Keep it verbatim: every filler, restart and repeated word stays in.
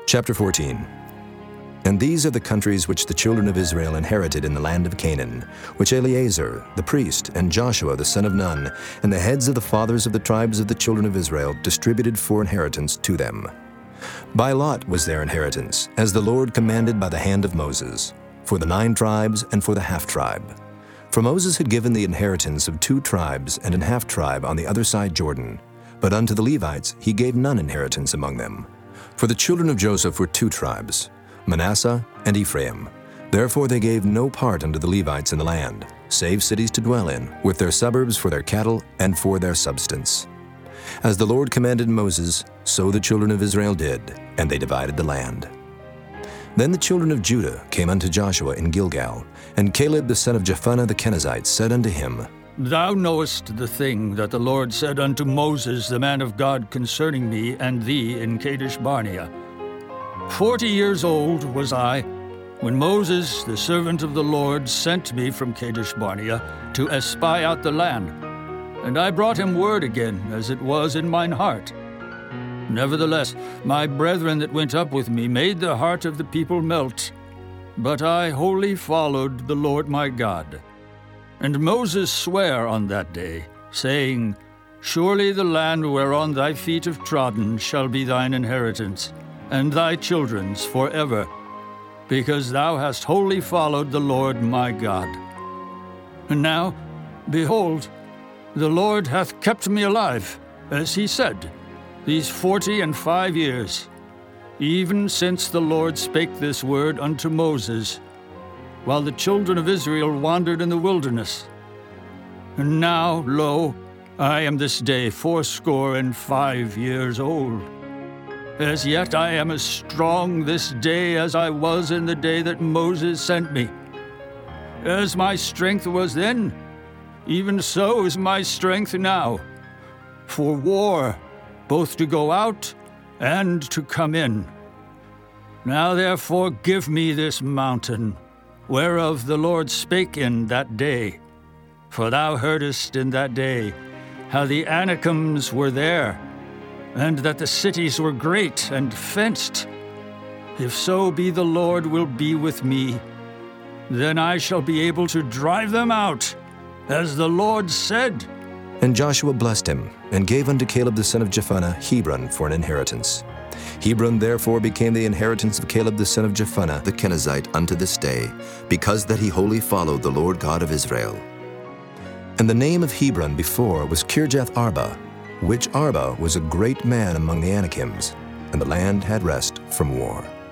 Chapter fourteen. And these are the countries which the children of Israel inherited in the land of Canaan, which Eleazar the priest and Joshua the son of Nun, and the heads of the fathers of the tribes of the children of Israel distributed for inheritance to them. By lot was their inheritance, as the Lord commanded by the hand of Moses, for the nine tribes and for the half-tribe. For Moses had given the inheritance of two tribes and an half-tribe on the other side Jordan, but unto the Levites he gave none inheritance among them. For the children of Joseph were two tribes, Manasseh and Ephraim. Therefore they gave no part unto the Levites in the land, save cities to dwell in, with their suburbs for their cattle and for their substance. As the Lord commanded Moses, so the children of Israel did, and they divided the land. Then the children of Judah came unto Joshua in Gilgal, and Caleb the son of Jephunneh the Kenizzite said unto him, Thou knowest the thing that the Lord said unto Moses the man of God concerning me and thee in Kadesh Barnea. Forty years old was I, when Moses, the servant of the Lord, sent me from Kadesh Barnea to espy out the land. And I brought him word again, as it was in mine heart. Nevertheless, my brethren that went up with me made the heart of the people melt. But I wholly followed the Lord my God. And Moses sware on that day, saying, Surely the land whereon thy feet have trodden shall be thine inheritance, and thy children's forever, because thou hast wholly followed the Lord my God. And now, behold, the Lord hath kept me alive, as he said, these forty and five years, even since the Lord spake this word unto Moses, while the children of Israel wandered in the wilderness. And now, lo, I am this day fourscore and five years old. As yet I am as strong this day as I was in the day that Moses sent me. As my strength was then, even so is my strength now, for war, both to go out and to come in. Now therefore give me this mountain, whereof the Lord spake in that day. For thou heardest in that day how the Anakims were there, and that the cities were great and fenced. If so be the Lord will be with me, then I shall be able to drive them out, as the Lord said. And Joshua blessed him, and gave unto Caleb the son of Jephunneh Hebron for an inheritance. Hebron therefore became the inheritance of Caleb the son of Jephunneh the Kenizzite unto this day, because that he wholly followed the Lord God of Israel. And the name of Hebron before was Kirjath Arba, which Arba was a great man among the Anakims, and the land had rest from war.